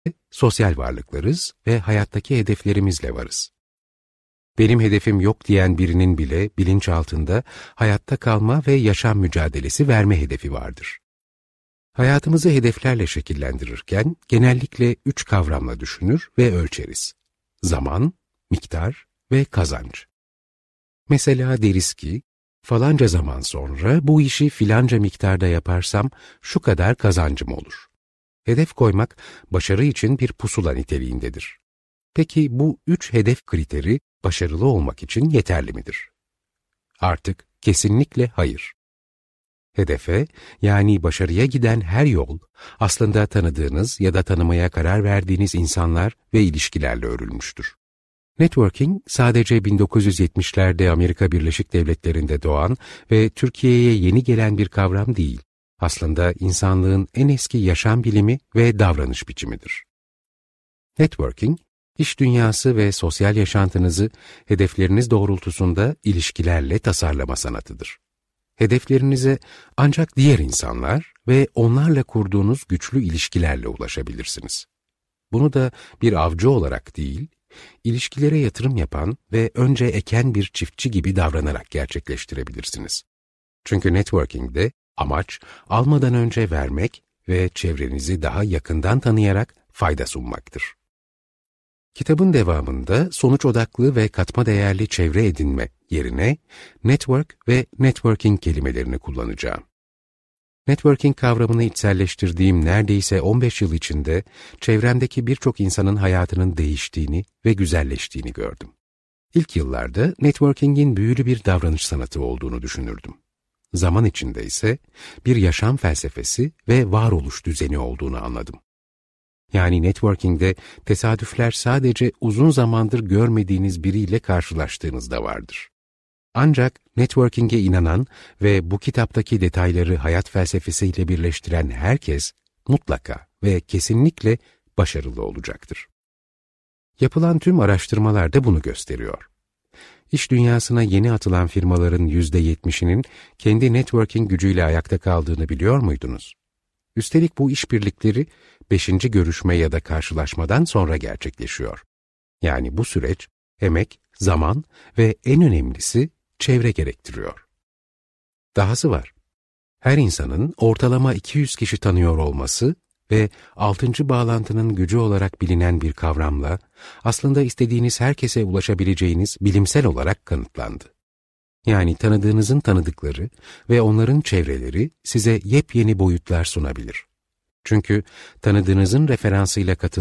sosyal varlıklarız ve hayattaki hedeflerimizle varız. Benim hedefim yok diyen birinin bile bilinçaltında hayatta kalma ve yaşam mücadelesi verme hedefi vardır. Hayatımızı hedeflerle şekillendirirken genellikle 3 kavramla düşünür ve ölçeriz. Zaman, miktar ve kazanç. Mesela deriz ki, falanca zaman sonra bu işi filanca miktarda yaparsam şu kadar kazancım olur. Hedef koymak, başarı için bir pusula niteliğindedir. Peki bu 3 hedef kriteri başarılı olmak için yeterli midir? Artık kesinlikle hayır. Hedefe, yani başarıya giden her yol, aslında tanıdığınız ya da tanımaya karar verdiğiniz insanlar ve ilişkilerle örülmüştür. Networking, sadece 1970'lerde Amerika Birleşik Devletleri'nde doğan ve Türkiye'ye yeni gelen bir kavram değil. Aslında insanlığın en eski yaşam bilimi ve davranış biçimidir. Networking, iş dünyası ve sosyal yaşantınızı hedefleriniz doğrultusunda ilişkilerle tasarlama sanatıdır. Hedeflerinize ancak diğer insanlar ve onlarla kurduğunuz güçlü ilişkilerle ulaşabilirsiniz. Bunu da bir avcı olarak değil, ilişkilere yatırım yapan ve önce eken bir çiftçi gibi davranarak gerçekleştirebilirsiniz. Çünkü networking'de amaç almadan önce vermek ve çevrenizi daha yakından tanıyarak fayda sunmaktır. Kitabın devamında sonuç odaklı ve katma değerli çevre edinme yerine network ve networking kelimelerini kullanacağım. Networking kavramını içselleştirdiğim neredeyse 15 yıl içinde çevremdeki birçok insanın hayatının değiştiğini ve güzelleştiğini gördüm. İlk yıllarda networking'in büyülü bir davranış sanatı olduğunu düşünürdüm. Zaman içinde ise bir yaşam felsefesi ve varoluş düzeni olduğunu anladım. Yani networking'de tesadüfler sadece uzun zamandır görmediğiniz biriyle karşılaştığınızda vardır. Ancak networking'e inanan ve bu kitaptaki detayları hayat felsefesiyle birleştiren herkes mutlaka ve kesinlikle başarılı olacaktır. Yapılan tüm araştırmalar da bunu gösteriyor. İş dünyasına yeni atılan firmaların %70'inin kendi networking gücüyle ayakta kaldığını biliyor muydunuz? Üstelik bu işbirlikleri 5. görüşme ya da karşılaşmadan sonra gerçekleşiyor. Yani bu süreç emek, zaman ve en önemlisi çevre gerektiriyor. Dahası var. Her insanın ortalama 200 kişi tanıyor olması ve 6. bağlantının gücü olarak bilinen bir kavramla aslında istediğiniz herkese ulaşabileceğiniz bilimsel olarak kanıtlandı. Yani tanıdığınızın tanıdıkları ve onların çevreleri size yepyeni boyutlar sunabilir. Çünkü tanıdığınızın referansıyla